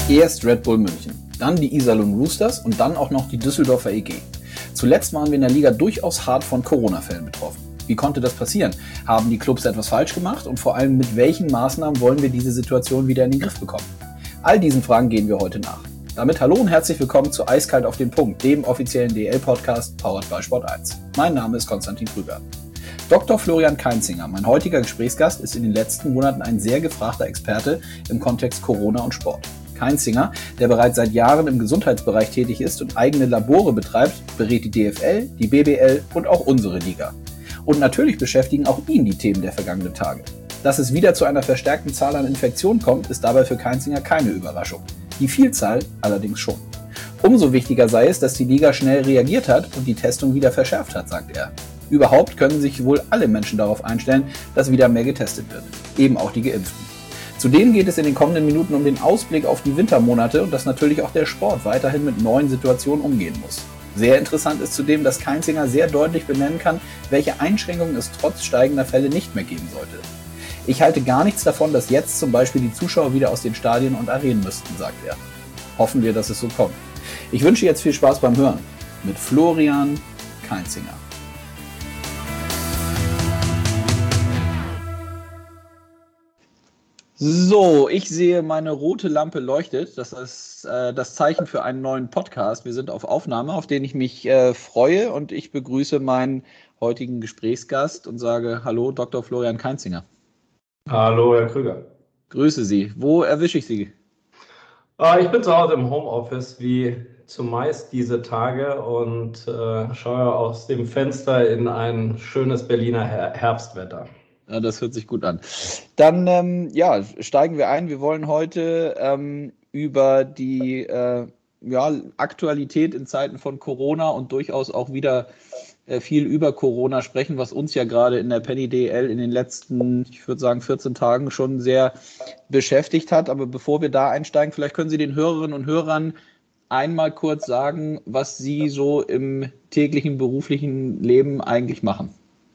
Erst Red Bull München, dann die Iserlohn Roosters und dann auch noch die Düsseldorfer EG. Zuletzt waren wir in der Liga durchaus hart von Corona-Fällen betroffen. Wie konnte das passieren? Haben die Clubs etwas falsch gemacht? Und vor allem, mit welchen Maßnahmen wollen wir diese Situation wieder in den Griff bekommen? All diesen Fragen gehen wir heute nach. Damit hallo und herzlich willkommen zu Eiskalt auf den Punkt, dem offiziellen DL-Podcast powered by Sport1. Mein Name ist Konstantin Krüger. Dr. Florian Kainzinger, mein heutiger Gesprächsgast, ist in den letzten Monaten ein sehr gefragter Experte im Kontext Corona und Sport. Kainzinger, der bereits seit Jahren im Gesundheitsbereich tätig ist und eigene Labore betreibt, berät die DFL, die BBL und auch unsere Liga. Und natürlich beschäftigen auch ihn die Themen der vergangenen Tage. Dass es wieder zu einer verstärkten Zahl an Infektionen kommt, ist dabei für Kainzinger keine Überraschung. Die Vielzahl allerdings schon. Umso wichtiger sei es, dass die Liga schnell reagiert hat und die Testung wieder verschärft hat, sagt er. Überhaupt können sich wohl alle Menschen darauf einstellen, dass wieder mehr getestet wird. Eben auch die Geimpften. Zudem geht es in den kommenden Minuten um den Ausblick auf die Wintermonate und dass natürlich auch der Sport weiterhin mit neuen Situationen umgehen muss. Sehr interessant ist zudem, dass Kainzinger sehr deutlich benennen kann, welche Einschränkungen es trotz steigender Fälle nicht mehr geben sollte. Ich halte gar nichts davon, dass jetzt zum Beispiel die Zuschauer wieder aus den Stadien und Arenen müssten, sagt er. Hoffen wir, dass es so kommt. Ich wünsche jetzt viel Spaß beim Hören mit Florian Kainzinger. So, ich sehe, meine rote Lampe leuchtet. Das ist das Zeichen für einen neuen Podcast. Wir sind auf Aufnahme, auf den ich mich freue, und ich begrüße meinen heutigen Gesprächsgast und sage Hallo, Dr. Florian Kainzinger. Hallo, Herr Krüger. Grüße Sie. Wo erwische ich Sie? Ich bin zu Hause im Homeoffice, wie zumeist diese Tage, und schaue aus dem Fenster in ein schönes Berliner Herbstwetter. Ja, das hört sich gut an. Dann steigen wir ein. Wir wollen heute über die Aktualität in Zeiten von Corona und durchaus auch wieder viel über Corona sprechen, was uns ja gerade in der Penny DL in den letzten, ich würde sagen, 14 Tagen schon sehr beschäftigt hat. Aber bevor wir da einsteigen, vielleicht können Sie den Hörerinnen und Hörern einmal kurz sagen, was Sie so im täglichen beruflichen Leben eigentlich machen.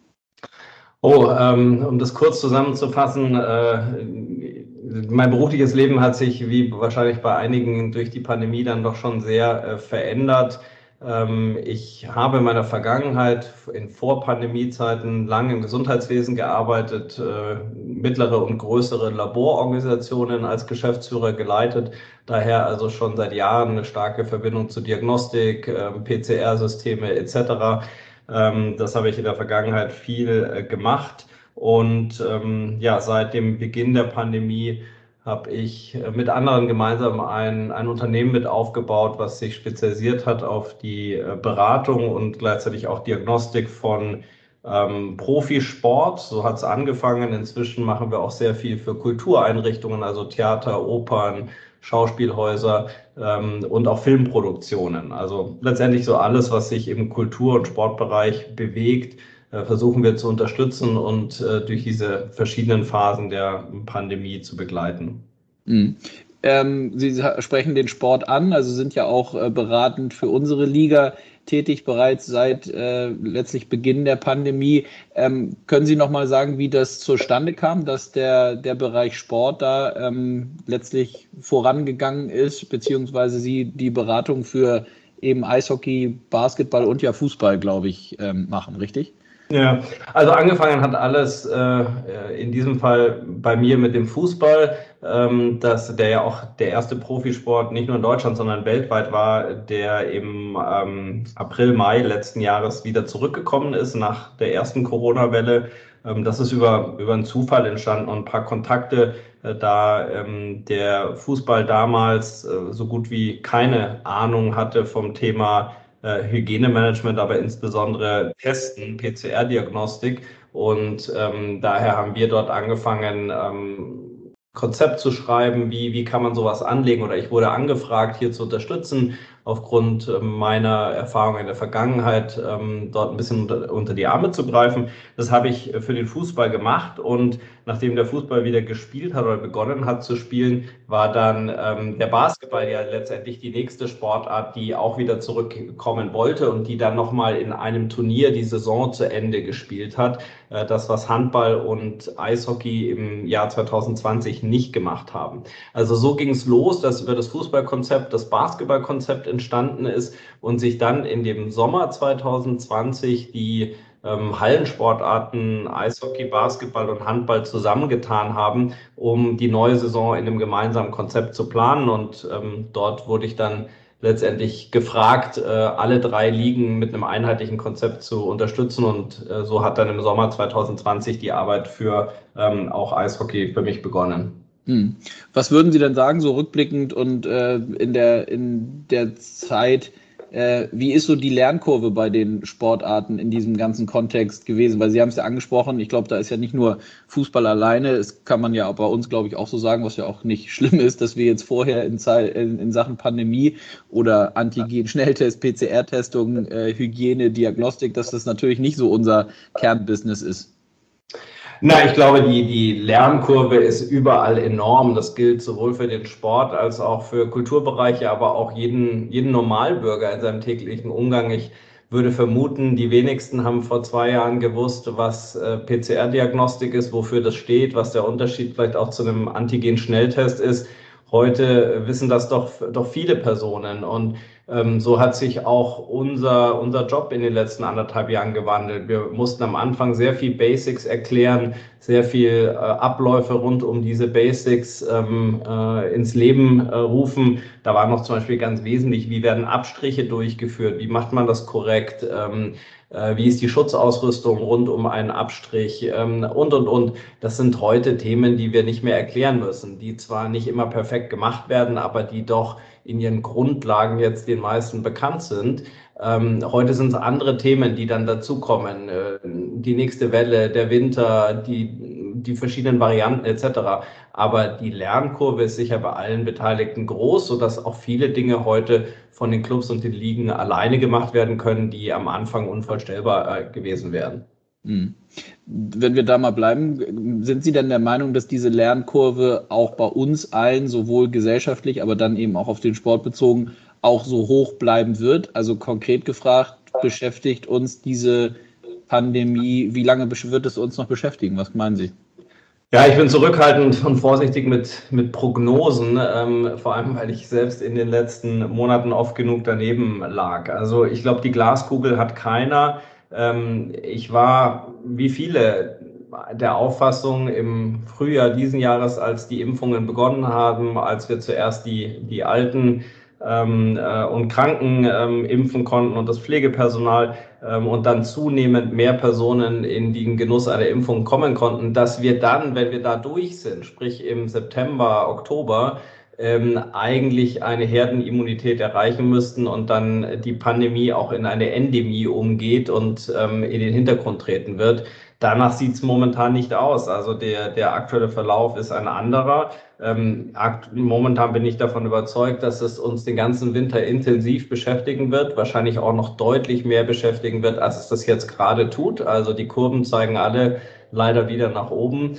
Um das kurz zusammenzufassen, mein berufliches Leben hat sich, wie wahrscheinlich bei einigen, durch die Pandemie dann doch schon sehr verändert. Ich habe in meiner Vergangenheit in Vor-Pandemie-Zeiten lange im Gesundheitswesen gearbeitet, mittlere und größere Labororganisationen als Geschäftsführer geleitet, daher also schon seit Jahren eine starke Verbindung zu Diagnostik, PCR-Systeme etc. Das habe ich in der Vergangenheit viel gemacht, und seit dem Beginn der Pandemie habe ich mit anderen gemeinsam ein Unternehmen mit aufgebaut, was sich spezialisiert hat auf die Beratung und gleichzeitig auch Diagnostik von Profisport. So hat es angefangen. Inzwischen machen wir auch sehr viel für Kultureinrichtungen, also Theater, Opern, Schauspielhäuser und auch Filmproduktionen. Also letztendlich so alles, was sich im Kultur- und Sportbereich bewegt, versuchen wir zu unterstützen und durch diese verschiedenen Phasen der Pandemie zu begleiten. Mhm. Sie sprechen den Sport an, also sind ja auch beratend für unsere Liga tätig, bereits seit letztlich Beginn der Pandemie. Können Sie noch mal sagen, wie das zustande kam, dass der Bereich Sport da letztlich vorangegangen ist, beziehungsweise Sie die Beratung für eben Eishockey, Basketball und ja Fußball, glaube ich, machen, richtig? Ja, also angefangen hat alles in diesem Fall bei mir mit dem Fußball, der ja auch der erste Profisport nicht nur in Deutschland, sondern weltweit war, der im April, Mai letzten Jahres wieder zurückgekommen ist nach der ersten Corona-Welle. Das ist über einen Zufall entstanden und ein paar Kontakte, da der Fußball damals so gut wie keine Ahnung hatte vom Thema Hygienemanagement, aber insbesondere Testen, PCR-Diagnostik. Und daher haben wir dort angefangen, Konzept zu schreiben, wie kann man sowas anlegen, oder ich wurde angefragt, hier zu unterstützen, aufgrund meiner Erfahrung in der Vergangenheit, dort ein bisschen unter die Arme zu greifen. Das habe ich für den Fußball gemacht, und nachdem der Fußball wieder gespielt hat oder begonnen hat zu spielen, war dann der Basketball ja letztendlich die nächste Sportart, die auch wieder zurückkommen wollte und die dann nochmal in einem Turnier die Saison zu Ende gespielt hat. Das, was Handball und Eishockey im Jahr 2020 nicht gemacht haben. Also so ging es los, dass über das Fußballkonzept das Basketballkonzept entstanden ist und sich dann in dem Sommer 2020 die Hallensportarten Eishockey, Basketball und Handball zusammengetan haben, um die neue Saison in einem gemeinsamen Konzept zu planen. Und dort wurde ich dann letztendlich gefragt, alle 3 Ligen mit einem einheitlichen Konzept zu unterstützen. Und so hat dann im Sommer 2020 die Arbeit für auch Eishockey für mich begonnen. Was würden Sie denn sagen, so rückblickend und in der Zeit, wie ist so die Lernkurve bei den Sportarten in diesem ganzen Kontext gewesen? Weil Sie haben es ja angesprochen, ich glaube, da ist ja nicht nur Fußball alleine, das kann man ja auch bei uns, glaube ich, auch so sagen, was ja auch nicht schlimm ist, dass wir jetzt vorher in Sachen Pandemie oder Antigen-Schnelltest, PCR-Testung, Hygiene, Diagnostik, dass das natürlich nicht so unser Kernbusiness ist. Na, ich glaube, die Lernkurve ist überall enorm. Das gilt sowohl für den Sport als auch für Kulturbereiche, aber auch jeden Normalbürger in seinem täglichen Umgang. Ich würde vermuten, die wenigsten haben vor 2 Jahren gewusst, was PCR-Diagnostik ist, wofür das steht, was der Unterschied vielleicht auch zu einem Antigen-Schnelltest ist. Heute wissen das doch viele Personen und so hat sich auch unser Job in den letzten 1,5 Jahren gewandelt. Wir mussten am Anfang sehr viel Basics erklären, sehr viel Abläufe rund um diese Basics ins Leben rufen. Da war noch zum Beispiel ganz wesentlich, wie werden Abstriche durchgeführt, wie macht man das korrekt, wie ist die Schutzausrüstung rund um einen Abstrich und. Das sind heute Themen, die wir nicht mehr erklären müssen, die zwar nicht immer perfekt gemacht werden, aber die doch in ihren Grundlagen jetzt den meisten bekannt sind. Heute sind es andere Themen, die dann dazukommen. Die nächste Welle, der Winter, die verschiedenen Varianten etc. Aber die Lernkurve ist sicher bei allen Beteiligten groß, sodass auch viele Dinge heute von den Clubs und den Ligen alleine gemacht werden können, die am Anfang unvorstellbar gewesen wären. Wenn wir da mal bleiben, sind Sie denn der Meinung, dass diese Lernkurve auch bei uns allen, sowohl gesellschaftlich, aber dann eben auch auf den Sport bezogen, auch so hoch bleiben wird? Also konkret gefragt, beschäftigt uns diese Pandemie, wie lange wird es uns noch beschäftigen? Was meinen Sie? Ja, ich bin zurückhaltend und vorsichtig mit Prognosen, vor allem weil ich selbst in den letzten Monaten oft genug daneben lag. Also ich glaube, die Glaskugel hat keiner. Ich war, wie viele, der Auffassung im Frühjahr diesen Jahres, als die Impfungen begonnen haben, als wir zuerst die Alten und Kranken impfen konnten und das Pflegepersonal und dann zunehmend mehr Personen in den Genuss einer Impfung kommen konnten, dass wir dann, wenn wir da durch sind, sprich im September, Oktober, eigentlich eine Herdenimmunität erreichen müssten und dann die Pandemie auch in eine Endemie umgeht und in den Hintergrund treten wird. Danach sieht es momentan nicht aus. Also der aktuelle Verlauf ist ein anderer. Momentan bin ich davon überzeugt, dass es uns den ganzen Winter intensiv beschäftigen wird, wahrscheinlich auch noch deutlich mehr beschäftigen wird, als es das jetzt gerade tut. Also die Kurven zeigen alle leider wieder nach oben.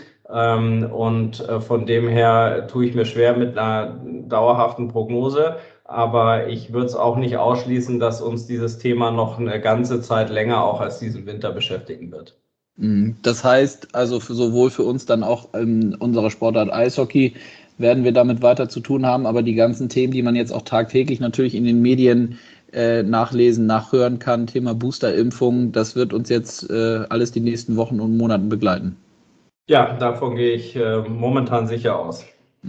Und von dem her tue ich mir schwer mit einer dauerhaften Prognose. Aber ich würde es auch nicht ausschließen, dass uns dieses Thema noch eine ganze Zeit länger auch als diesen Winter beschäftigen wird. Das heißt, also sowohl für uns dann auch in unserer Sportart Eishockey werden wir damit weiter zu tun haben, aber die ganzen Themen, die man jetzt auch tagtäglich natürlich in den Medien nachlesen, nachhören kann, Thema Boosterimpfung, das wird uns jetzt alles die nächsten Wochen und Monaten begleiten. Ja, davon gehe ich momentan sicher aus.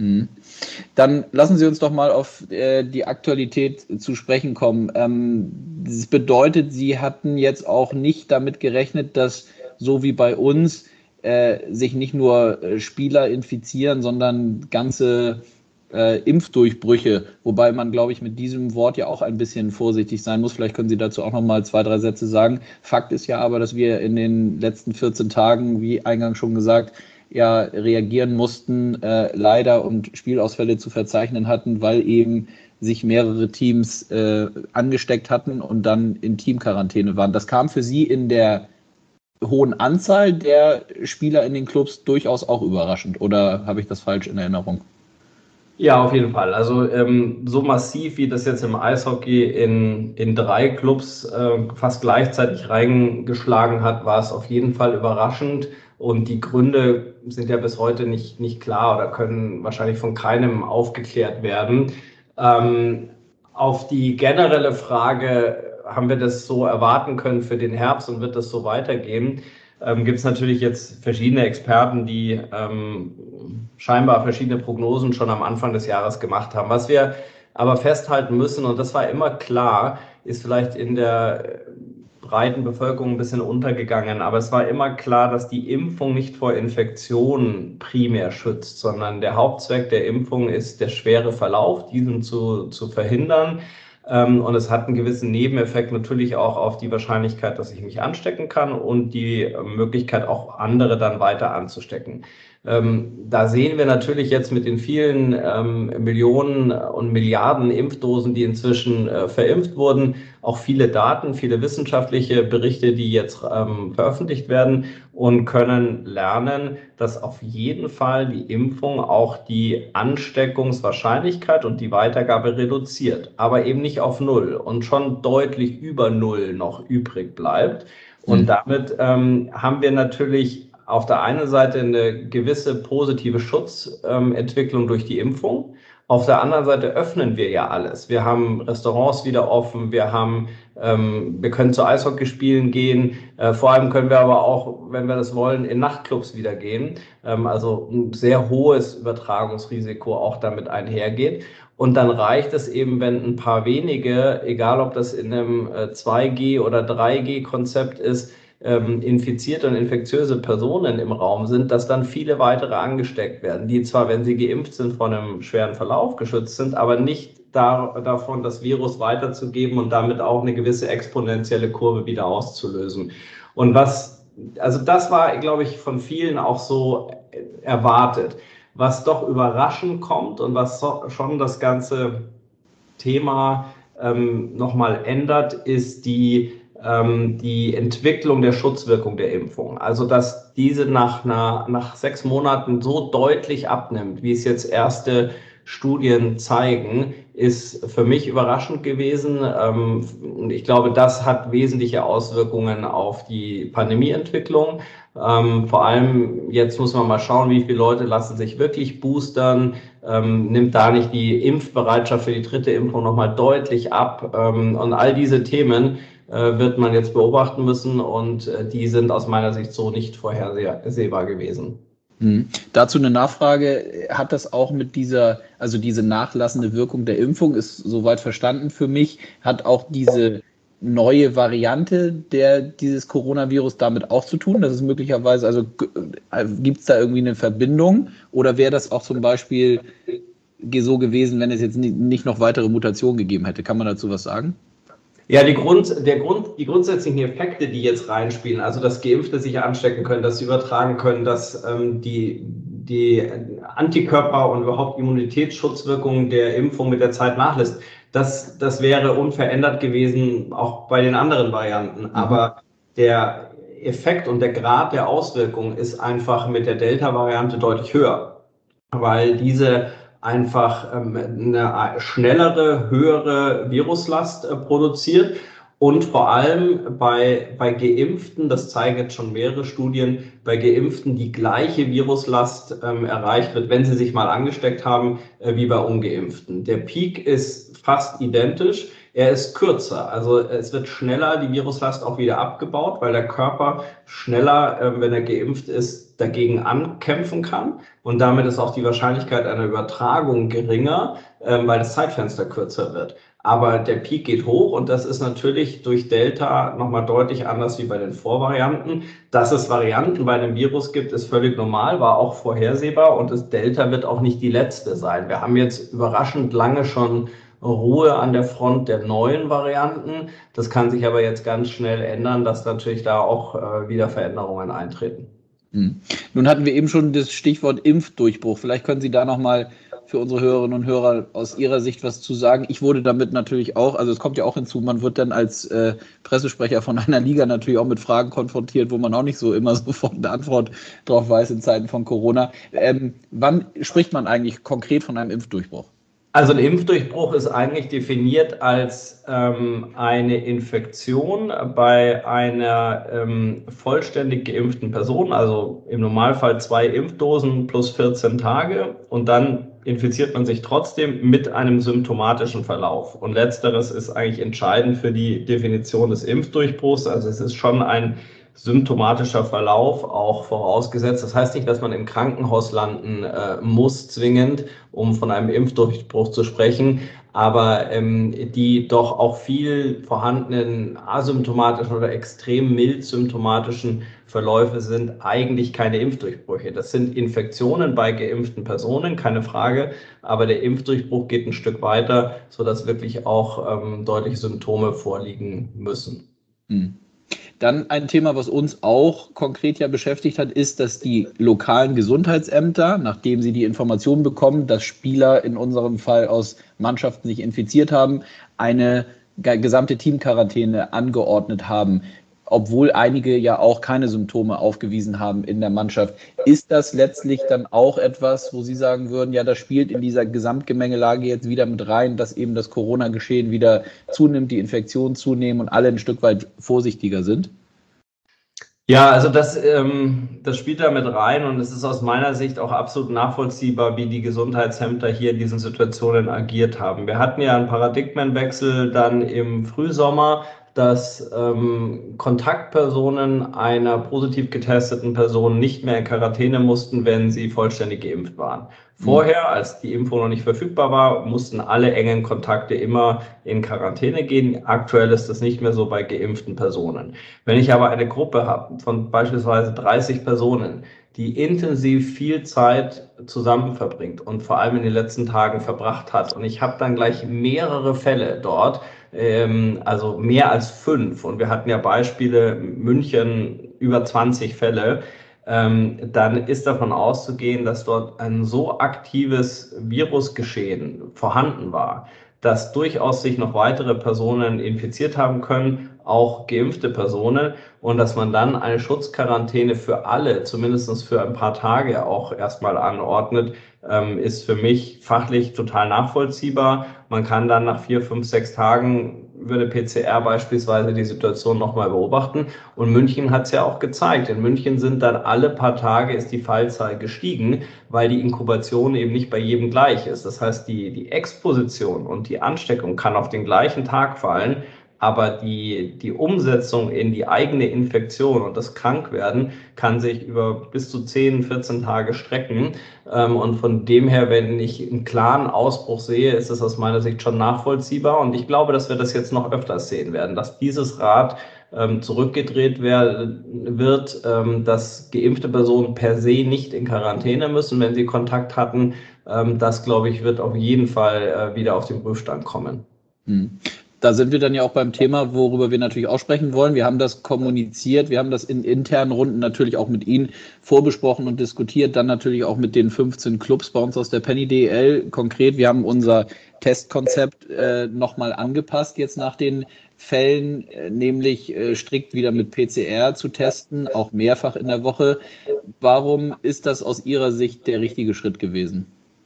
Dann lassen Sie uns doch mal auf die Aktualität zu sprechen kommen. Das bedeutet, Sie hatten jetzt auch nicht damit gerechnet, dass so wie bei uns sich nicht nur Spieler infizieren, sondern ganze Impfdurchbrüche, wobei man, glaube ich, mit diesem Wort ja auch ein bisschen vorsichtig sein muss. Vielleicht können Sie dazu auch noch mal 2, 3 Sätze sagen. Fakt ist ja aber, dass wir in den letzten 14 Tagen, wie eingangs schon gesagt, ja reagieren mussten, leider und Spielausfälle zu verzeichnen hatten, weil eben sich mehrere Teams angesteckt hatten und dann in Teamquarantäne waren. Das kam für Sie in der hohen Anzahl der Spieler in den Clubs durchaus auch überraschend. Oder habe ich das falsch in Erinnerung? Ja, auf jeden Fall. Also so massiv, wie das jetzt im Eishockey in 3 Clubs fast gleichzeitig reingeschlagen hat, war es auf jeden Fall überraschend. Und die Gründe sind ja bis heute nicht klar oder können wahrscheinlich von keinem aufgeklärt werden. Auf die generelle Frage, haben wir das so erwarten können für den Herbst und wird das so weitergehen? Gibt es natürlich jetzt verschiedene Experten, die scheinbar verschiedene Prognosen schon am Anfang des Jahres gemacht haben. Was wir aber festhalten müssen, und das war immer klar, ist vielleicht in der breiten Bevölkerung ein bisschen untergegangen, aber es war immer klar, dass die Impfung nicht vor Infektionen primär schützt, sondern der Hauptzweck der Impfung ist der schwere Verlauf, diesen zu verhindern. Und es hat einen gewissen Nebeneffekt natürlich auch auf die Wahrscheinlichkeit, dass ich mich anstecken kann und die Möglichkeit, auch andere dann weiter anzustecken. Da sehen wir natürlich jetzt mit den vielen Millionen und Milliarden Impfdosen, die inzwischen verimpft wurden, auch viele Daten, viele wissenschaftliche Berichte, die jetzt veröffentlicht werden und können lernen, dass auf jeden Fall die Impfung auch die Ansteckungswahrscheinlichkeit und die Weitergabe reduziert, aber eben nicht auf Null und schon deutlich über Null noch übrig bleibt. Und damit haben wir natürlich auf der einen Seite eine gewisse positive Schutzentwicklung durch die Impfung. Auf der anderen Seite öffnen wir ja alles. Wir haben Restaurants wieder offen, wir können zu Eishockeyspielen gehen. Vor allem können wir aber auch, wenn wir das wollen, in Nachtclubs wieder gehen. Also ein sehr hohes Übertragungsrisiko auch damit einhergeht. Und dann reicht es eben, wenn ein paar wenige, egal ob das in einem 2G- oder 3G-Konzept ist, infizierte und infektiöse Personen im Raum sind, dass dann viele weitere angesteckt werden, die zwar, wenn sie geimpft sind, vor einem schweren Verlauf geschützt sind, aber nicht davon, das Virus weiterzugeben und damit auch eine gewisse exponentielle Kurve wieder auszulösen. Und also das war, glaube ich, von vielen auch so erwartet. Was doch überraschend kommt und was schon das ganze Thema nochmal ändert, ist die Entwicklung der Schutzwirkung der Impfung. Also, dass diese nach 6 Monaten so deutlich abnimmt, wie es jetzt erste Studien zeigen, ist für mich überraschend gewesen. Und ich glaube, das hat wesentliche Auswirkungen auf die Pandemieentwicklung. Vor allem jetzt muss man mal schauen, wie viele Leute lassen sich wirklich boostern. Nimmt da nicht die Impfbereitschaft für die 3. Impfung nochmal deutlich ab? Und all diese Themen wird man jetzt beobachten müssen und die sind aus meiner Sicht so nicht vorhersehbar gewesen. Dazu eine Nachfrage, hat das auch mit diese nachlassende Wirkung der Impfung, ist soweit verstanden für mich, hat auch diese neue Variante dieses Coronavirus damit auch zu tun? Das ist möglicherweise, also gibt es da irgendwie eine Verbindung oder wäre das auch zum Beispiel so gewesen, wenn es jetzt nicht noch weitere Mutationen gegeben hätte? Kann man dazu was sagen? Ja, die grundsätzlichen Effekte, die jetzt reinspielen, also dass Geimpfte sich anstecken können, dass sie übertragen können, dass die Antikörper und überhaupt Immunitätsschutzwirkung der Impfung mit der Zeit nachlässt, das wäre unverändert gewesen, auch bei den anderen Varianten. Aber der Effekt und der Grad der Auswirkung ist einfach mit der Delta-Variante deutlich höher, weil diese einfach eine schnellere, höhere Viruslast produziert und vor allem bei Geimpften, das zeigen jetzt schon mehrere Studien, bei Geimpften die gleiche Viruslast erreicht wird, wenn sie sich mal angesteckt haben, wie bei Ungeimpften. Der Peak ist fast identisch. Er ist kürzer, also es wird schneller die Viruslast auch wieder abgebaut, weil der Körper schneller, wenn er geimpft ist, dagegen ankämpfen kann und damit ist auch die Wahrscheinlichkeit einer Übertragung geringer, weil das Zeitfenster kürzer wird. Aber der Peak geht hoch und das ist natürlich durch Delta nochmal deutlich anders wie bei den Vorvarianten. Dass es Varianten bei einem Virus gibt, ist völlig normal, war auch vorhersehbar und das Delta wird auch nicht die letzte sein. Wir haben jetzt überraschend lange schon Ruhe an der Front der neuen Varianten. Das kann sich aber jetzt ganz schnell ändern, dass natürlich da auch wieder Veränderungen eintreten. Nun hatten wir eben schon das Stichwort Impfdurchbruch. Vielleicht können Sie da nochmal für unsere Hörerinnen und Hörer aus Ihrer Sicht was zu sagen? Ich wurde damit natürlich auch, also es kommt ja auch hinzu, man wird dann als Pressesprecher von einer Liga natürlich auch mit Fragen konfrontiert, wo man auch nicht so immer sofort eine Antwort drauf weiß in Zeiten von Corona. Wann spricht man eigentlich konkret von einem Impfdurchbruch? Also ein Impfdurchbruch ist eigentlich definiert als eine Infektion bei einer vollständig geimpften Person, also im Normalfall 2 Impfdosen plus 14 Tage, und dann infiziert man sich trotzdem mit einem symptomatischen Verlauf. Und letzteres ist eigentlich entscheidend für die Definition des Impfdurchbruchs. Also es ist schon ein symptomatischer Verlauf auch vorausgesetzt. Das heißt nicht, dass man im Krankenhaus landen muss zwingend, um von einem Impfdurchbruch zu sprechen, aber die doch auch viel vorhandenen asymptomatischen oder extrem mild symptomatischen Verläufe sind eigentlich keine Impfdurchbrüche. Das sind Infektionen bei geimpften Personen, keine Frage, aber der Impfdurchbruch geht ein Stück weiter, sodass wirklich auch deutliche Symptome vorliegen müssen. Dann ein Thema, was uns auch konkret ja beschäftigt hat, ist, dass die lokalen Gesundheitsämter, nachdem sie die Information bekommen, dass Spieler in unserem Fall aus Mannschaften sich infiziert haben, eine gesamte Teamquarantäne angeordnet haben, obwohl einige ja auch keine Symptome aufgewiesen haben in der Mannschaft. Ist das letztlich dann auch etwas, wo Sie sagen würden, ja, das spielt in dieser Gesamtgemengelage jetzt wieder mit rein, dass eben das Corona-Geschehen wieder zunimmt, die Infektionen zunehmen und alle ein Stück weit vorsichtiger sind? Ja, also das spielt da mit rein, und es ist aus meiner Sicht auch absolut nachvollziehbar, wie die Gesundheitsämter hier in diesen Situationen agiert haben. Wir hatten ja einen Paradigmenwechsel dann im Frühsommer, dass Kontaktpersonen einer positiv getesteten Person nicht mehr in Quarantäne mussten, wenn sie vollständig geimpft waren. Vorher, als die Impfung noch nicht verfügbar war, mussten alle engen Kontakte immer in Quarantäne gehen. Aktuell ist das nicht mehr so bei geimpften Personen. Wenn ich aber eine Gruppe habe von beispielsweise 30 Personen, die intensiv viel Zeit zusammen verbringt und vor allem in den letzten Tagen verbracht hat, und ich habe dann gleich mehrere Fälle dort, also mehr als 5, und wir hatten ja Beispiele, München über 20 Fälle, dann ist davon auszugehen, dass dort ein so aktives Virusgeschehen vorhanden war, dass durchaus sich noch weitere Personen infiziert haben können, auch geimpfte Personen, und dass man dann eine Schutzquarantäne für alle, zumindest für ein paar Tage auch erstmal anordnet, ist für mich fachlich total nachvollziehbar. Man kann dann nach 4, 5, 6 Tagen würde PCR beispielsweise die Situation nochmal beobachten. Und München hat es ja auch gezeigt. In München sind dann alle paar Tage ist die Fallzahl gestiegen, weil die Inkubation eben nicht bei jedem gleich ist. Das heißt, die Exposition und die Ansteckung kann auf den gleichen Tag fallen, aber die Umsetzung in die eigene Infektion und das Krankwerden kann sich über bis zu 10, 14 Tage strecken. Und von dem her, wenn ich einen klaren Ausbruch sehe, ist es aus meiner Sicht schon nachvollziehbar. Und ich glaube, dass wir das jetzt noch öfters sehen werden, dass dieses Rad zurückgedreht wird, dass geimpfte Personen per se nicht in Quarantäne müssen, wenn sie Kontakt hatten. Das, glaube ich, wird auf jeden Fall wieder auf den Prüfstand kommen. Da sind wir dann ja auch beim Thema, worüber wir natürlich auch sprechen wollen. Wir haben das kommuniziert, wir haben das in internen Runden natürlich auch mit Ihnen vorbesprochen und diskutiert, dann natürlich auch mit den 15 Clubs bei uns aus der Penny DEL. Konkret, wir haben unser Testkonzept nochmal angepasst jetzt nach den Fällen, nämlich strikt wieder mit PCR zu testen, auch mehrfach in der Woche. Warum ist das aus Ihrer Sicht der richtige Schritt gewesen?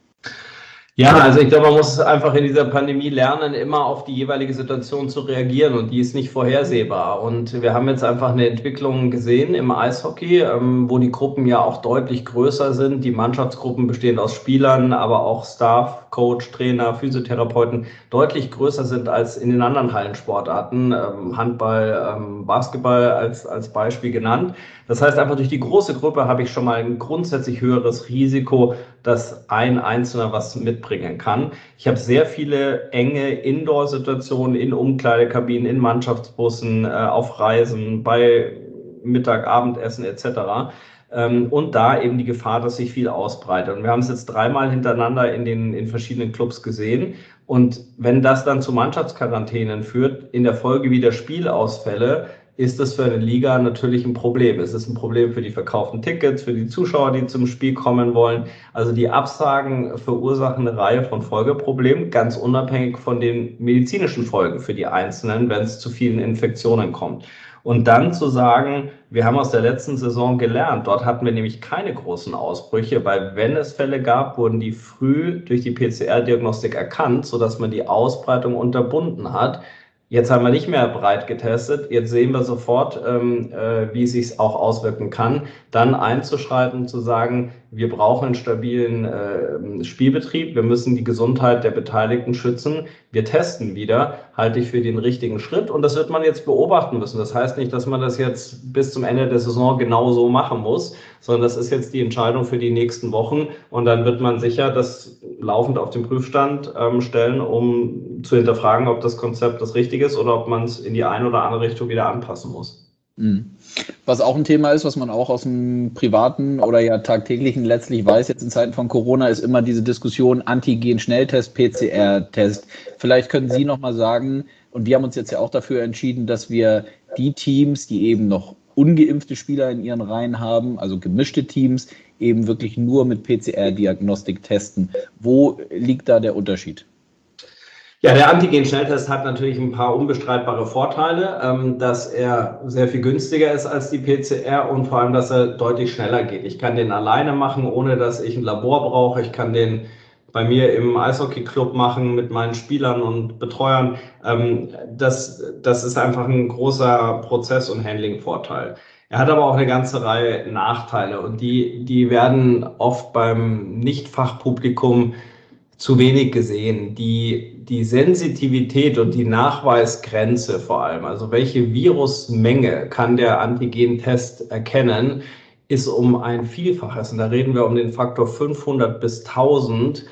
Ja, also ich glaube, man muss einfach in dieser Pandemie lernen, immer auf die jeweilige Situation zu reagieren, und die ist nicht vorhersehbar. Und wir haben jetzt einfach eine Entwicklung gesehen im Eishockey, wo die Gruppen ja auch deutlich größer sind. Die Mannschaftsgruppen bestehend aus Spielern, aber auch Staff, Coach, Trainer, Physiotherapeuten deutlich größer sind als in den anderen Hallensportarten. Handball, Basketball als Beispiel genannt. Das heißt, einfach durch die große Gruppe habe ich schon mal ein grundsätzlich höheres Risiko, dass ein Einzelner was mitbringen kann. Ich habe sehr viele enge Indoor-Situationen in Umkleidekabinen, in Mannschaftsbussen, auf Reisen, bei Mittag, Abendessen etc. Und da eben die Gefahr, dass sich viel ausbreitet. Und wir haben es jetzt 3-mal hintereinander in verschiedenen Clubs gesehen. Und wenn das dann zu Mannschaftsquarantänen führt, in der Folge wieder Spielausfälle, ist das für eine Liga natürlich ein Problem. Es ist ein Problem für die verkauften Tickets, für die Zuschauer, die zum Spiel kommen wollen. Also die Absagen verursachen eine Reihe von Folgeproblemen, ganz unabhängig von den medizinischen Folgen für die Einzelnen, wenn es zu vielen Infektionen kommt. Und dann zu sagen, wir haben aus der letzten Saison gelernt, dort hatten wir nämlich keine großen Ausbrüche, weil wenn es Fälle gab, wurden die früh durch die PCR-Diagnostik erkannt, sodass man die Ausbreitung unterbunden hat. Jetzt haben wir nicht mehr breit getestet. Jetzt sehen wir sofort, wie es sich auch auswirken kann. Dann einzuschreiten, zu sagen, wir brauchen einen stabilen Spielbetrieb. Wir müssen die Gesundheit der Beteiligten schützen. Wir testen wieder, halte ich für den richtigen Schritt. Und das wird man jetzt beobachten müssen. Das heißt nicht, dass man das jetzt bis zum Ende der Saison genau so machen muss, sondern das ist jetzt die Entscheidung für die nächsten Wochen. Und dann wird man sicher das laufend auf den Prüfstand stellen, um zu hinterfragen, ob das Konzept das Richtige ist oder ob man es in die eine oder andere Richtung wieder anpassen muss. Was auch ein Thema ist, was man auch aus dem privaten oder ja tagtäglichen letztlich weiß, jetzt in Zeiten von Corona, ist immer diese Diskussion Antigen-Schnelltest, PCR-Test. Vielleicht können Sie noch mal sagen, und wir haben uns jetzt ja auch dafür entschieden, dass wir die Teams, die eben noch ungeimpfte Spieler in ihren Reihen haben, also gemischte Teams, eben wirklich nur mit PCR-Diagnostik testen. Wo liegt da der Unterschied? Ja, der Antigen-Schnelltest hat natürlich ein paar unbestreitbare Vorteile, dass er sehr viel günstiger ist als die PCR und vor allem, dass er deutlich schneller geht. Ich kann den alleine machen, ohne dass ich ein Labor brauche. Ich kann den bei mir im Eishockey-Club machen mit meinen Spielern und Betreuern. Das ist einfach ein großer Prozess- und Handling-Vorteil. Er hat aber auch eine ganze Reihe Nachteile und die werden oft beim Nicht-Fachpublikum zu wenig gesehen. Die Sensitivität und die Nachweisgrenze vor allem, also welche Virusmenge kann der Antigentest erkennen, ist um ein Vielfaches. Und da reden wir um den Faktor 500 bis 1000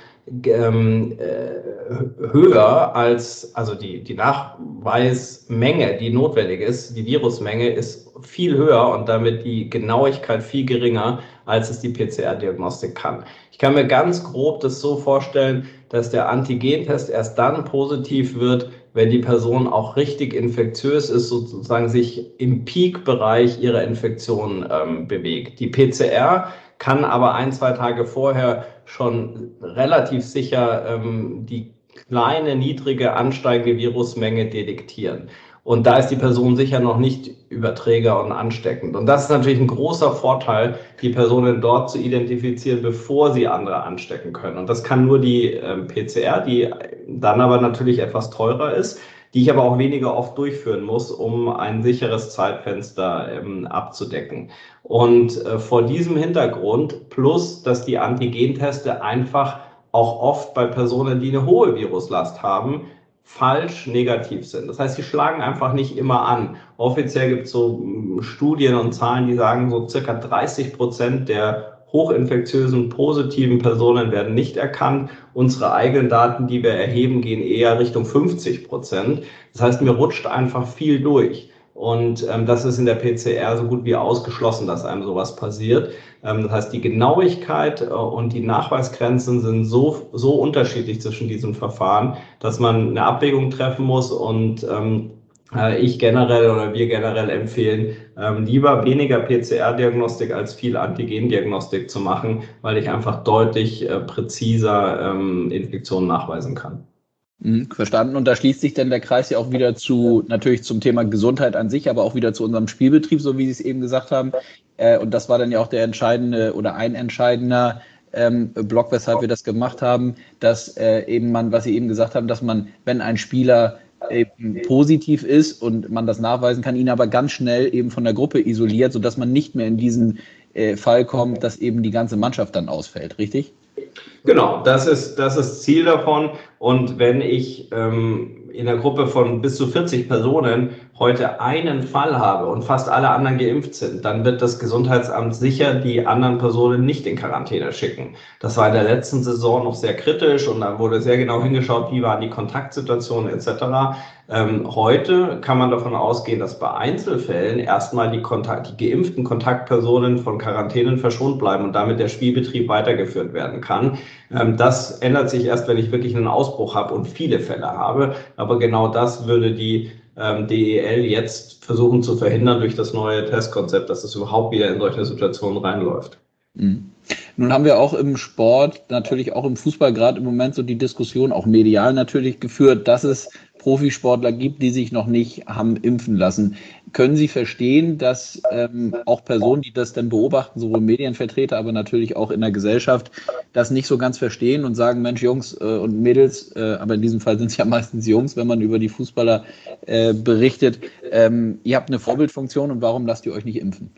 höher als, also die Nachweismenge, die notwendig ist, die Virusmenge ist viel höher und damit die Genauigkeit viel geringer, als es die PCR-Diagnostik kann. Ich kann mir ganz grob das so vorstellen, dass der Antigentest erst dann positiv wird, wenn die Person auch richtig infektiös ist, sozusagen sich im Peak-Bereich ihrer Infektion bewegt. Die PCR kann aber 1-2 Tage vorher schon relativ sicher die kleine, niedrige, ansteigende Virusmenge detektieren. Und da ist die Person sicher noch nicht Überträger und ansteckend. Und das ist natürlich ein großer Vorteil, die Personen dort zu identifizieren, bevor sie andere anstecken können. Und das kann nur die PCR, die dann aber natürlich etwas teurer ist, die ich aber auch weniger oft durchführen muss, um ein sicheres Zeitfenster abzudecken. Und vor diesem Hintergrund, plus dass die Antigenteste einfach auch oft bei Personen, die eine hohe Viruslast haben, falsch negativ sind. Das heißt, sie schlagen einfach nicht immer an. Offiziell gibt es so Studien und Zahlen, die sagen, so circa 30% der hochinfektiösen positiven Personen werden nicht erkannt. Unsere eigenen Daten, die wir erheben, gehen eher Richtung 50%. Das heißt, mir rutscht einfach viel durch. Und das ist in der PCR so gut wie ausgeschlossen, dass einem sowas passiert. Das heißt, die Genauigkeit und die Nachweisgrenzen sind so unterschiedlich zwischen diesen Verfahren, dass man eine Abwägung treffen muss und ich generell oder wir generell empfehlen, lieber weniger PCR-Diagnostik als viel Antigen-Diagnostik zu machen, weil ich einfach deutlich präziser Infektionen nachweisen kann. Verstanden. Und da schließt sich dann der Kreis ja auch wieder natürlich zum Thema Gesundheit an sich, aber auch wieder zu unserem Spielbetrieb, so wie Sie es eben gesagt haben. Und das war dann ja auch der entscheidende oder ein entscheidender Block, weshalb wir das gemacht haben, dass eben was Sie eben gesagt haben, dass man, wenn ein Spieler eben positiv ist und man das nachweisen kann, ihn aber ganz schnell eben von der Gruppe isoliert, sodass man nicht mehr in diesen Fall kommt, dass eben die ganze Mannschaft dann ausfällt, richtig? Genau, das ist Ziel davon. Und wenn ich in einer Gruppe von bis zu 40 Personen heute einen Fall habe und fast alle anderen geimpft sind, dann wird das Gesundheitsamt sicher die anderen Personen nicht in Quarantäne schicken. Das war in der letzten Saison noch sehr kritisch und da wurde sehr genau hingeschaut, wie waren die Kontaktsituationen etc. Heute kann man davon ausgehen, dass bei Einzelfällen erstmal die geimpften Kontaktpersonen von Quarantänen verschont bleiben und damit der Spielbetrieb weitergeführt werden kann. Das ändert sich erst, wenn ich wirklich einen Ausbruch habe und viele Fälle habe. Aber genau das würde die DEL jetzt versuchen zu verhindern durch das neue Testkonzept, dass es überhaupt wieder in solche Situationen reinläuft. Mhm. Nun haben wir auch im Sport, natürlich auch im Fußball gerade im Moment so die Diskussion, auch medial natürlich geführt, dass es Profisportler gibt, die sich noch nicht haben impfen lassen. Können Sie verstehen, dass auch Personen, die das dann beobachten, sowohl Medienvertreter, aber natürlich auch in der Gesellschaft, das nicht so ganz verstehen und sagen, Mensch, Jungs und Mädels, aber in diesem Fall sind es ja meistens Jungs, wenn man über die Fußballer berichtet, ihr habt eine Vorbildfunktion und warum lasst ihr euch nicht impfen?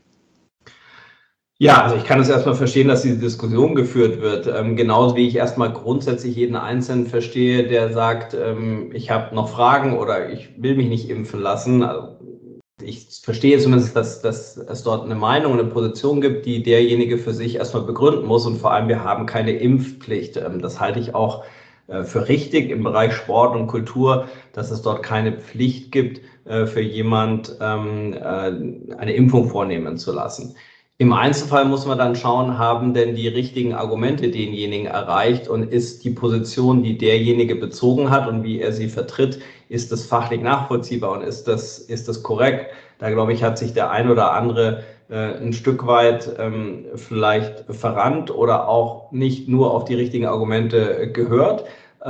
Ja, also ich kann es erstmal verstehen, dass diese Diskussion geführt wird. Genauso wie ich erstmal grundsätzlich jeden Einzelnen verstehe, der sagt, ich habe noch Fragen oder ich will mich nicht impfen lassen. Also ich verstehe zumindest, dass es dort eine Meinung, eine Position gibt, die derjenige für sich erstmal begründen muss. Und vor allem, wir haben keine Impfpflicht. Das halte ich auch für richtig im Bereich Sport und Kultur, dass es dort keine Pflicht gibt, für jemand eine Impfung vornehmen zu lassen. Im Einzelfall muss man dann schauen, haben denn die richtigen Argumente denjenigen erreicht und ist die Position, die derjenige bezogen hat und wie er sie vertritt, ist das fachlich nachvollziehbar und ist das korrekt? Da glaube ich, hat sich der ein oder andere ein Stück weit vielleicht verrannt oder auch nicht nur auf die richtigen Argumente gehört.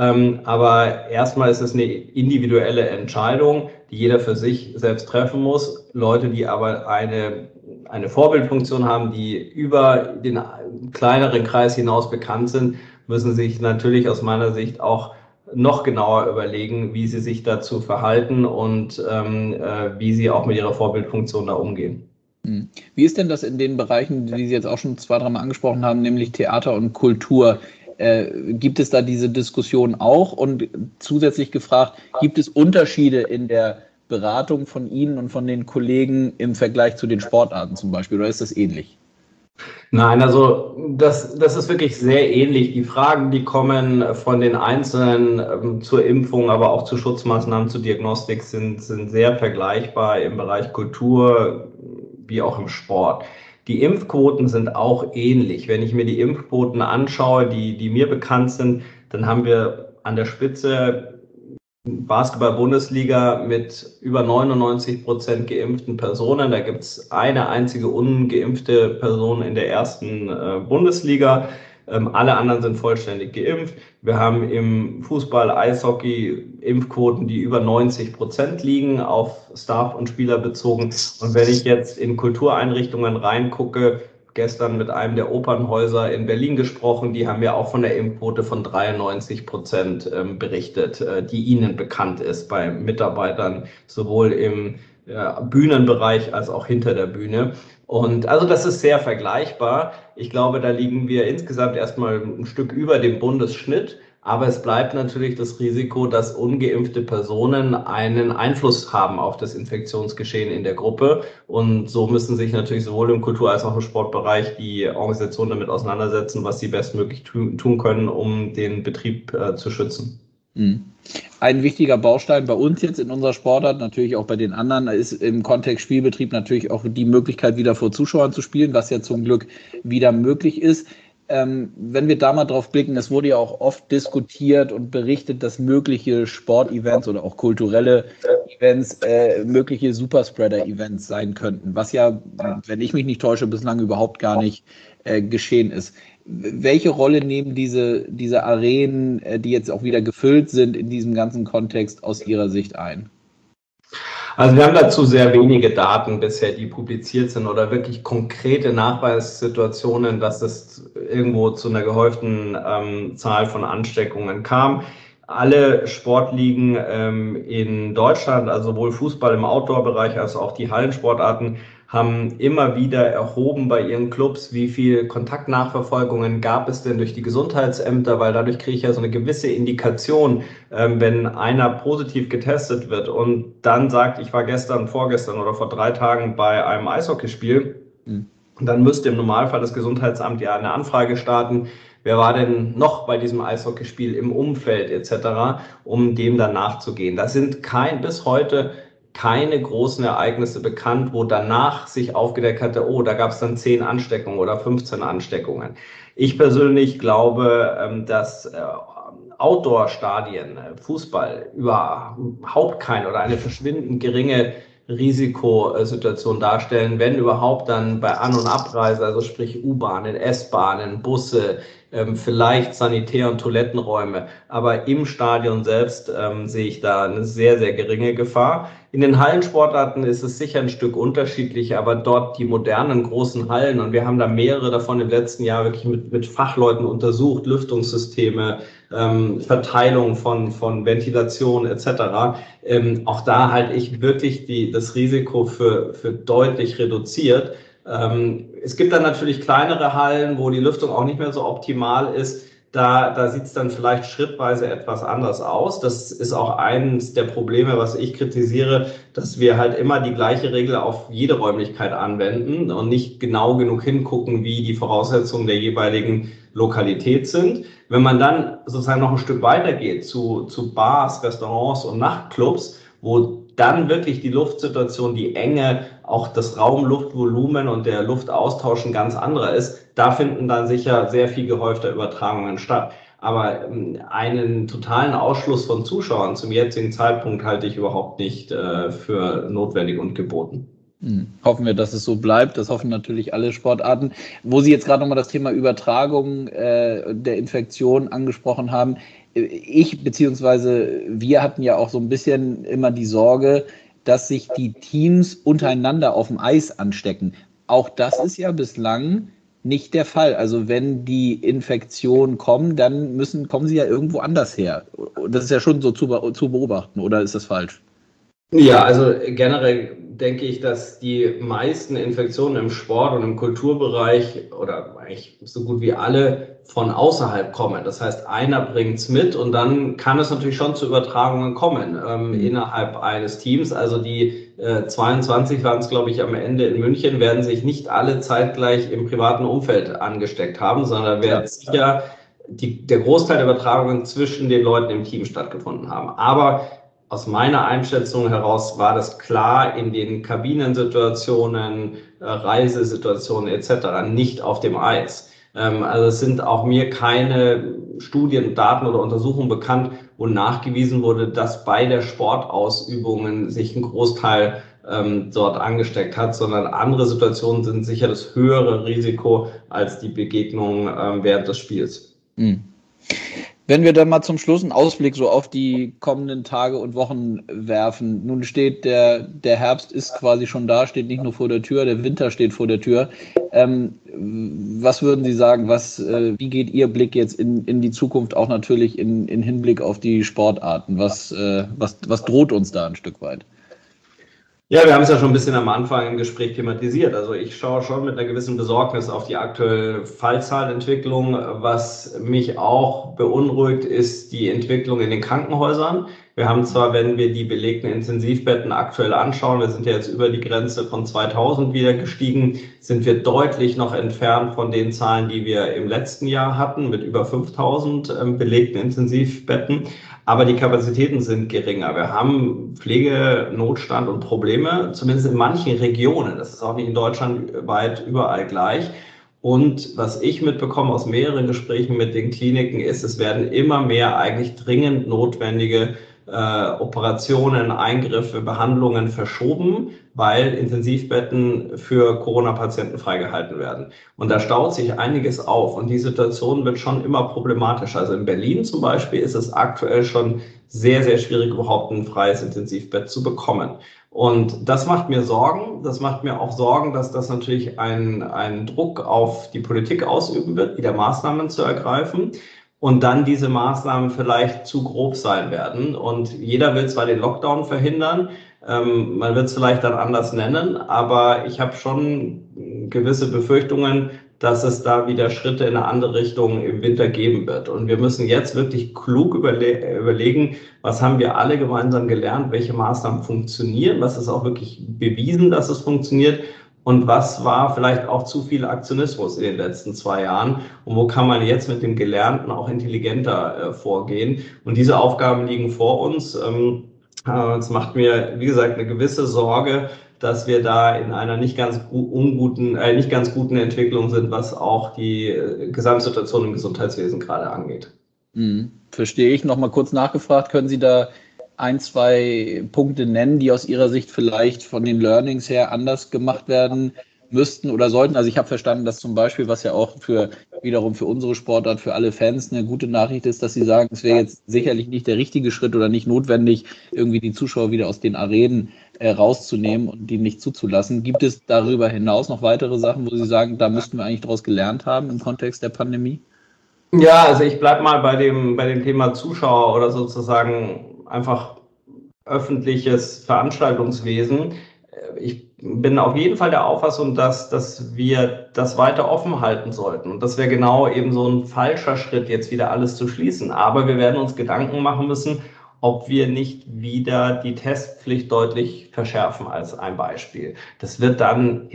Aber erstmal ist es eine individuelle Entscheidung, die jeder für sich selbst treffen muss. Leute, die aber eine Vorbildfunktion haben, die über den kleineren Kreis hinaus bekannt sind, müssen sich natürlich aus meiner Sicht auch noch genauer überlegen, wie sie sich dazu verhalten und wie sie auch mit ihrer Vorbildfunktion da umgehen. Wie ist denn das in den Bereichen, die Sie jetzt auch schon 2, 3 Mal angesprochen haben, nämlich Theater und Kultur? Gibt es da diese Diskussion auch? Und zusätzlich gefragt, gibt es Unterschiede in der Beratung von Ihnen und von den Kollegen im Vergleich zu den Sportarten zum Beispiel? Oder ist das ähnlich? Nein, also das ist wirklich sehr ähnlich. Die Fragen, die kommen von den Einzelnen zur Impfung, aber auch zu Schutzmaßnahmen, zur Diagnostik, sind sehr vergleichbar im Bereich Kultur wie auch im Sport. Die Impfquoten sind auch ähnlich. Wenn ich mir die Impfquoten anschaue, die mir bekannt sind, dann haben wir an der Spitze Basketball-Bundesliga mit über 99% geimpften Personen. Da gibt es eine einzige ungeimpfte Person in der ersten Bundesliga. Alle anderen sind vollständig geimpft. Wir haben im Fußball, Eishockey Impfquoten, die über 90% liegen, auf Staff und Spieler bezogen. Und wenn ich jetzt in Kultureinrichtungen reingucke, gestern mit einem der Opernhäuser in Berlin gesprochen, die haben ja auch von der Impfquote von 93% berichtet, die ihnen bekannt ist bei Mitarbeitern, sowohl im Bühnenbereich als auch hinter der Bühne. Und also das ist sehr vergleichbar. Ich glaube, da liegen wir insgesamt erstmal ein Stück über dem Bundesschnitt. Aber es bleibt natürlich das Risiko, dass ungeimpfte Personen einen Einfluss haben auf das Infektionsgeschehen in der Gruppe. Und so müssen sich natürlich sowohl im Kultur- als auch im Sportbereich die Organisationen damit auseinandersetzen, was sie bestmöglich tun können, um den Betrieb zu schützen. Ein wichtiger Baustein bei uns jetzt in unserer Sportart, natürlich auch bei den anderen, ist im Kontext Spielbetrieb natürlich auch die Möglichkeit, wieder vor Zuschauern zu spielen, was ja zum Glück wieder möglich ist. Wenn wir da mal drauf blicken, es wurde ja auch oft diskutiert und berichtet, dass mögliche Sportevents oder auch kulturelle Events mögliche Superspreader-Events sein könnten, was ja, wenn ich mich nicht täusche, bislang überhaupt gar nicht geschehen ist. Welche Rolle nehmen diese Arenen, die jetzt auch wieder gefüllt sind, in diesem ganzen Kontext aus Ihrer Sicht ein? Also wir haben dazu sehr wenige Daten bisher, die publiziert sind oder wirklich konkrete Nachweissituationen, dass es irgendwo zu einer gehäuften Zahl von Ansteckungen kam. Alle Sportligen in Deutschland, also sowohl Fußball im Outdoor-Bereich als auch die Hallensportarten, haben immer wieder erhoben bei ihren Clubs, wie viel Kontaktnachverfolgungen gab es denn durch die Gesundheitsämter, weil dadurch kriege ich ja so eine gewisse Indikation, wenn einer positiv getestet wird und dann sagt, ich war gestern, vorgestern oder vor 3 Tagen bei einem Eishockeyspiel, dann müsste im Normalfall das Gesundheitsamt ja eine Anfrage starten, wer war denn noch bei diesem Eishockeyspiel im Umfeld etc., um dem dann nachzugehen. Das sind bis heute keine großen Ereignisse bekannt, wo danach sich aufgedeckt hatte, oh, da gab es dann 10 Ansteckungen oder 15 Ansteckungen. Ich persönlich glaube, dass Outdoor-Stadien, Fußball, überhaupt keine oder eine verschwindend geringe Risikosituation darstellen, wenn überhaupt dann bei An- und Abreise, also sprich U-Bahnen, S-Bahnen, Busse, vielleicht Sanitär- und Toilettenräume. Aber im Stadion selbst sehe ich da eine sehr, sehr geringe Gefahr. In den Hallensportarten ist es sicher ein Stück unterschiedlich, aber dort die modernen großen Hallen, und wir haben da mehrere davon im letzten Jahr wirklich mit Fachleuten untersucht, Lüftungssysteme, Verteilung von Ventilation etc. Auch da halte ich wirklich das Risiko für deutlich reduziert. Es gibt dann natürlich kleinere Hallen, wo die Lüftung auch nicht mehr so optimal ist. Da sieht es dann vielleicht schrittweise etwas anders aus. Das ist auch eines der Probleme, was ich kritisiere, dass wir halt immer die gleiche Regel auf jede Räumlichkeit anwenden und nicht genau genug hingucken, wie die Voraussetzungen der jeweiligen Lokalität sind. Wenn man dann sozusagen noch ein Stück weiter geht zu Bars, Restaurants und Nachtclubs, wo dann wirklich die Luftsituation, die Enge, auch das Raumluftvolumen und der Luftaustausch ein ganz anderer ist, da finden dann sicher sehr viel gehäufter Übertragungen statt. Aber einen totalen Ausschluss von Zuschauern zum jetzigen Zeitpunkt halte ich überhaupt nicht für notwendig und geboten. Hoffen wir, dass es so bleibt. Das hoffen natürlich alle Sportarten. Wo Sie jetzt gerade nochmal das Thema Übertragung der Infektion angesprochen haben. Ich beziehungsweise wir hatten ja auch so ein bisschen immer die Sorge, dass sich die Teams untereinander auf dem Eis anstecken. Auch das ist ja bislang nicht der Fall. Also wenn die Infektionen kommen, dann kommen sie ja irgendwo anders her. Das ist ja schon so zu beobachten, oder ist das falsch? Ja, also generell denke ich, dass die meisten Infektionen im Sport und im Kulturbereich oder eigentlich so gut wie alle von außerhalb kommen. Das heißt, einer bringt's mit und dann kann es natürlich schon zu Übertragungen kommen innerhalb eines Teams. Also die 22 waren es, glaube ich, am Ende in München, werden sich nicht alle zeitgleich im privaten Umfeld angesteckt haben, sondern werden sicher der Großteil der Übertragungen zwischen den Leuten im Team stattgefunden haben. Aber aus meiner Einschätzung heraus war das klar in den Kabinensituationen, Reisesituationen etc. nicht auf dem Eis. Also es sind auch mir keine Studien, Daten oder Untersuchungen bekannt, wo nachgewiesen wurde, dass bei der Sportausübungen sich ein Großteil dort angesteckt hat, sondern andere Situationen sind sicher das höhere Risiko als die Begegnung während des Spiels. Wenn wir dann mal zum Schluss einen Ausblick so auf die kommenden Tage und Wochen werfen. Nun steht der Herbst ist quasi schon da, steht nicht nur vor der Tür, der Winter steht vor der Tür. Was würden Sie sagen, wie geht Ihr Blick jetzt in die Zukunft, auch natürlich in Hinblick auf die Sportarten? Was droht uns da ein Stück weit? Ja, wir haben es ja schon ein bisschen am Anfang im Gespräch thematisiert. Also ich schaue schon mit einer gewissen Besorgnis auf die aktuelle Fallzahlentwicklung. Was mich auch beunruhigt, ist die Entwicklung in den Krankenhäusern. Wir haben zwar, wenn wir die belegten Intensivbetten aktuell anschauen, wir sind ja jetzt über die Grenze von 2000 wieder gestiegen, sind wir deutlich noch entfernt von den Zahlen, die wir im letzten Jahr hatten, mit über 5000 belegten Intensivbetten. Aber die Kapazitäten sind geringer. Wir haben Pflegenotstand und Probleme, zumindest in manchen Regionen. Das ist auch nicht in Deutschland weit überall gleich. Und was ich mitbekomme aus mehreren Gesprächen mit den Kliniken ist, es werden immer mehr eigentlich dringend notwendige Operationen, Eingriffe, Behandlungen verschoben, weil Intensivbetten für Corona-Patienten freigehalten werden. Und da staut sich einiges auf und die Situation wird schon immer problematischer. Also in Berlin zum Beispiel ist es aktuell schon sehr, sehr schwierig, überhaupt ein freies Intensivbett zu bekommen. Und das macht mir Sorgen. Das macht mir auch Sorgen, dass das natürlich einen Druck auf die Politik ausüben wird, wieder Maßnahmen zu ergreifen. Und dann diese Maßnahmen vielleicht zu grob sein werden. Und jeder will zwar den Lockdown verhindern, man wird es vielleicht dann anders nennen, aber ich habe schon gewisse Befürchtungen, dass es da wieder Schritte in eine andere Richtung im Winter geben wird. Und wir müssen jetzt wirklich klug überlegen, was haben wir alle gemeinsam gelernt, welche Maßnahmen funktionieren, was ist auch wirklich bewiesen, dass es funktioniert. Und was war vielleicht auch zu viel Aktionismus in den letzten 2 Jahren? Und wo kann man jetzt mit dem Gelernten auch intelligenter vorgehen? Und diese Aufgaben liegen vor uns. Es macht mir, wie gesagt, eine gewisse Sorge, dass wir da in einer nicht ganz guten Entwicklung sind, was auch die Gesamtsituation im Gesundheitswesen gerade angeht. Verstehe ich. Nochmal kurz nachgefragt, können Sie da ein, zwei Punkte nennen, die aus Ihrer Sicht vielleicht von den Learnings her anders gemacht werden müssten oder sollten? Also ich habe verstanden, dass zum Beispiel, was ja auch wiederum für unsere Sportart, für alle Fans eine gute Nachricht ist, dass Sie sagen, es wäre jetzt sicherlich nicht der richtige Schritt oder nicht notwendig, irgendwie die Zuschauer wieder aus den Arenen rauszunehmen und die nicht zuzulassen. Gibt es darüber hinaus noch weitere Sachen, wo Sie sagen, da müssten wir eigentlich daraus gelernt haben im Kontext der Pandemie? Ja, also ich bleibe mal bei dem Thema Zuschauer oder sozusagen einfach öffentliches Veranstaltungswesen. Ich bin auf jeden Fall der Auffassung, dass wir das weiter offen halten sollten. Und das wäre genau eben so ein falscher Schritt, jetzt wieder alles zu schließen. Aber wir werden uns Gedanken machen müssen, ob wir nicht wieder die Testpflicht deutlich verschärfen als ein Beispiel. Das wird dann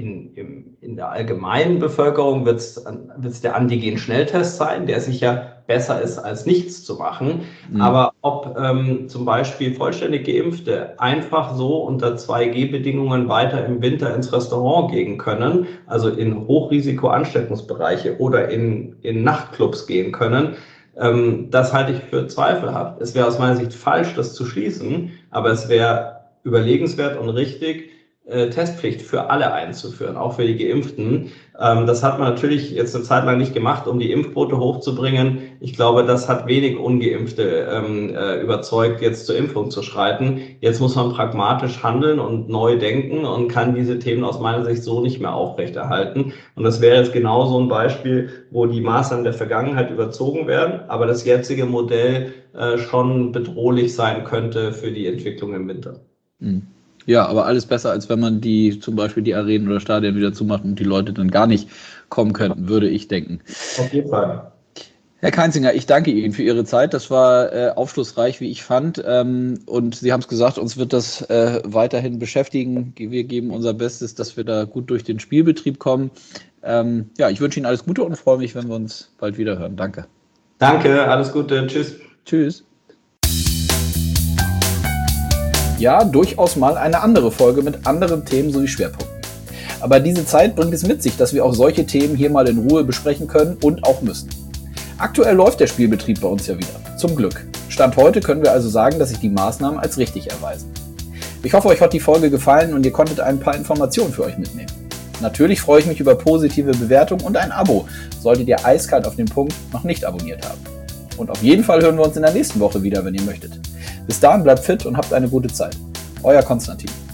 in der allgemeinen Bevölkerung wird's der Antigen-Schnelltest sein, der sicher besser ist, als nichts zu machen. Aber ob zum Beispiel vollständig Geimpfte einfach so unter 2G-Bedingungen weiter im Winter ins Restaurant gehen können, also in Hochrisiko-Ansteckungsbereiche oder in Nachtclubs gehen können, das halte ich für zweifelhaft. Es wäre aus meiner Sicht falsch, das zu schließen, aber es wäre überlegenswert und richtig, Testpflicht für alle einzuführen, auch für die Geimpften. Das hat man natürlich jetzt eine Zeit lang nicht gemacht, um die Impfquote hochzubringen. Ich glaube, das hat wenig Ungeimpfte überzeugt, jetzt zur Impfung zu schreiten. Jetzt muss man pragmatisch handeln und neu denken und kann diese Themen aus meiner Sicht so nicht mehr aufrechterhalten. Und das wäre jetzt genau so ein Beispiel, wo die Maßnahmen der Vergangenheit überzogen werden, aber das jetzige Modell schon bedrohlich sein könnte für die Entwicklung im Winter. Ja, aber alles besser, als wenn man zum Beispiel die Arenen oder Stadien wieder zumacht und die Leute dann gar nicht kommen könnten, würde ich denken. Auf jeden Fall. Herr Keinzinger, ich danke Ihnen für Ihre Zeit. Das war aufschlussreich, wie ich fand. Und Sie haben es gesagt, uns wird das weiterhin beschäftigen. Wir geben unser Bestes, dass wir da gut durch den Spielbetrieb kommen. Ja, ich wünsche Ihnen alles Gute und freue mich, wenn wir uns bald wieder hören. Danke. Danke, alles Gute. Tschüss. Tschüss. Ja, durchaus mal eine andere Folge mit anderen Themen sowie Schwerpunkten. Aber diese Zeit bringt es mit sich, dass wir auch solche Themen hier mal in Ruhe besprechen können und auch müssen. Aktuell läuft der Spielbetrieb bei uns ja wieder. Zum Glück. Stand heute können wir also sagen, dass sich die Maßnahmen als richtig erweisen. Ich hoffe, euch hat die Folge gefallen und ihr konntet ein paar Informationen für euch mitnehmen. Natürlich freue ich mich über positive Bewertungen und ein Abo, solltet ihr eiskalt auf den Punkt noch nicht abonniert haben. Und auf jeden Fall hören wir uns in der nächsten Woche wieder, wenn ihr möchtet. Bis dahin bleibt fit und habt eine gute Zeit. Euer Konstantin.